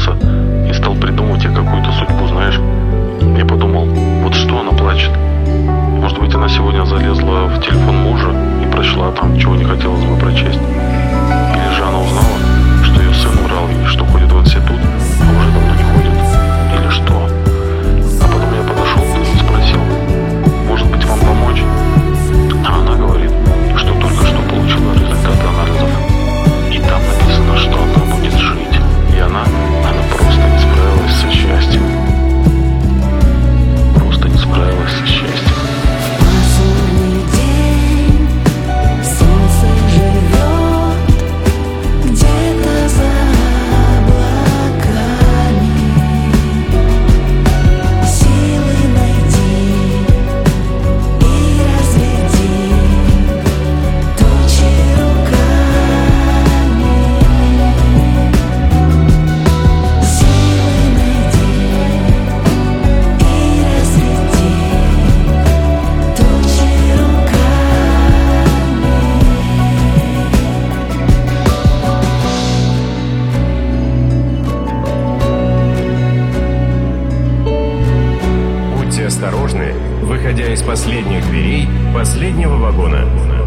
проснулся и стал придумывать ей какую-то судьбу, знаешь. Я подумал, вот что она плачет. Может быть, она сегодня залезла в телефон мужа и прочла там, чего не хотелось бы прочесть. Или же она узнала, что ее сын врал ей, что ходит в институт, а уже давно не ходит. Или что? А потом я подошел и спросил, может быть, вам помочь? А она говорит, что только что получила результаты анализов. И там написано, что она будет жить. И она просто не справилась со счастьем. Просто не справилась со счастьем. Лазурный день, солнце живет где-то за облаками. Силы найди и разведи тучи руками. Силы найди и разведи тучи руками. Будьте осторожны, выходя из последних дверей последнего вагона.